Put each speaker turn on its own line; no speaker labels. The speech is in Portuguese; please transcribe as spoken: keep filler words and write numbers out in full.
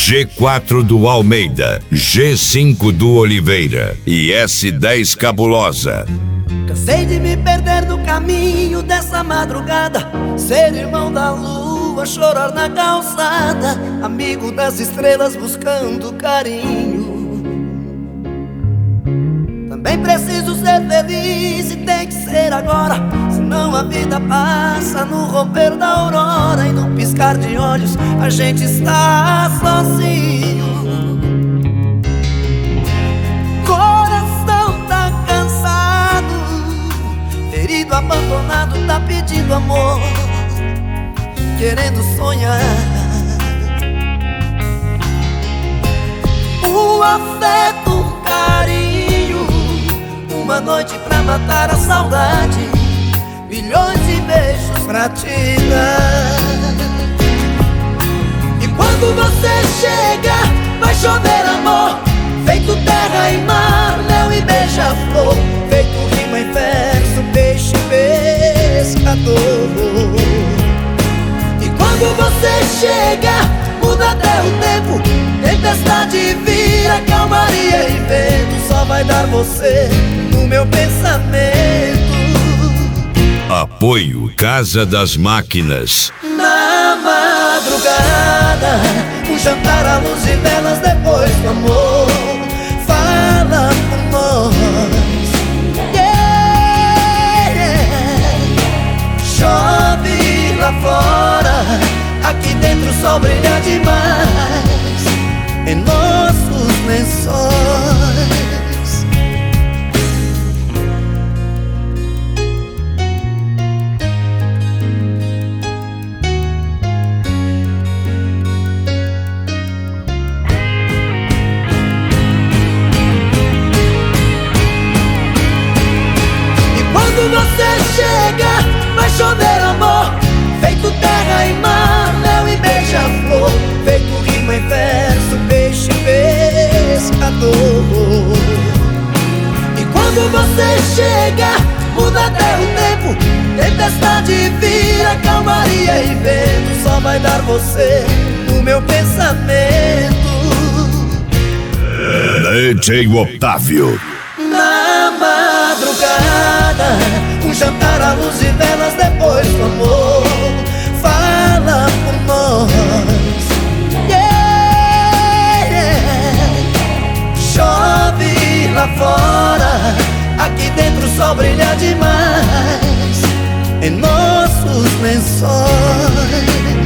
G quatro do Almeida, G cinco do Oliveira e S dez Cabulosa.
Cansei de me perder no caminho dessa madrugada, ser irmão da lua, chorar na calçada, amigo das estrelas buscando carinho. Também preciso ser feliz e tem que ser agora, senão a vida passa no romper da aurora e num piscar de olhos a gente está sozinho. Coração tá cansado, ferido, abandonado, tá pedindo amor, querendo sonhar. O afeto, um carinho, uma noite pra matar a saudade, milhões de beijos pra te dar. E quando você chega, vai chover amor, feito terra e mar, mel e beija-flor, feito rima em verso, peixe pescador. E quando você chega, muda até o tempo, tempestade vira calmaria e vento, só vai dar você no meu pensamento.
Apoio Casa das Máquinas.
Na madrugada, um jantar à luz de velas depois do amor, fala por nós. Yeah. Chove lá fora, aqui dentro o sol brilha demais em nossos lençóis. Quando você chega, vai chover amor, feito terra e mar, mel e beija-flor, feito rima em verso, peixe pescador. E quando você chega, muda até o tempo, tempestade vira calmaria e vento, só vai dar você no meu pensamento.
D J Otávio.
Na madrugada, um jantar à luz de velas depois do amor, fala por nós. Yeah. Chove lá fora, aqui dentro o sol brilha demais em nossos lençóis.